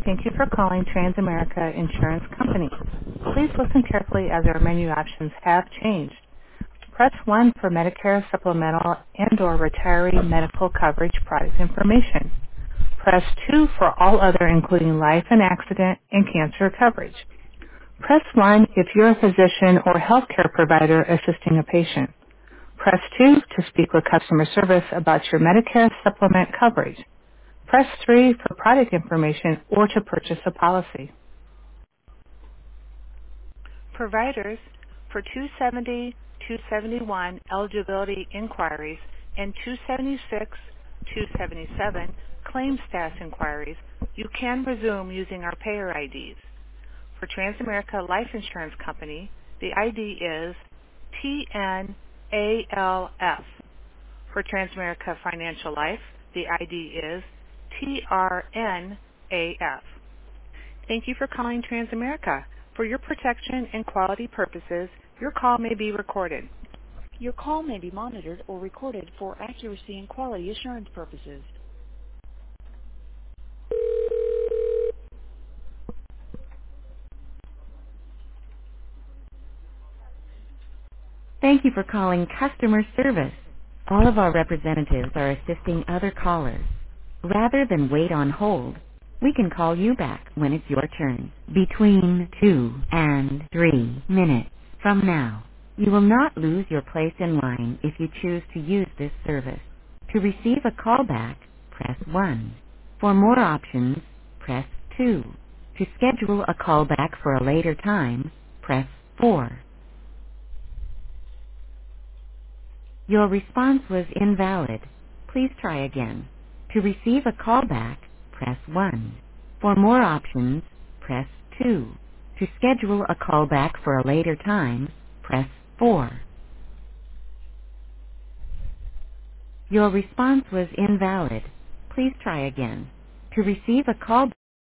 Thank you for calling Transamerica Insurance Company. Please listen carefully as our menu options have changed. Press 1 for Medicare supplemental and/or retiree medical coverage product information. Press 2 for all other including life and accident and cancer coverage. Press 1 if you're a physician or healthcare provider assisting a patient. Press 2 to speak with customer service about your Medicare supplement coverage. Press 3 for product information or to purchase a policy. Providers for 270, 271 eligibility inquiries and 276, 277 claim status inquiries, you can resume using our payer IDs. For Transamerica Life Insurance Company, the ID is TNALF. For Transamerica Financial Life, the ID is TRNAF. Thank you for calling Transamerica. For your protection and quality purposes, your call may be recorded. Your call may be monitored or recorded for accuracy and quality assurance purposes. Thank you for calling customer service. All of our representatives are assisting other callers. Rather than wait on hold, we can call you back when it's your turn. Between 2 and 3 minutes from now, you will not lose your place in line if you choose to use this service. To receive a callback, press 1. For more options, press 2. To schedule a callback for a later time, press 4. Your response was invalid. Please try again. To receive a callback, press 1. For more options, press 2. To schedule a callback for a later time, press 4. Your response was invalid. Please try again. To receive a call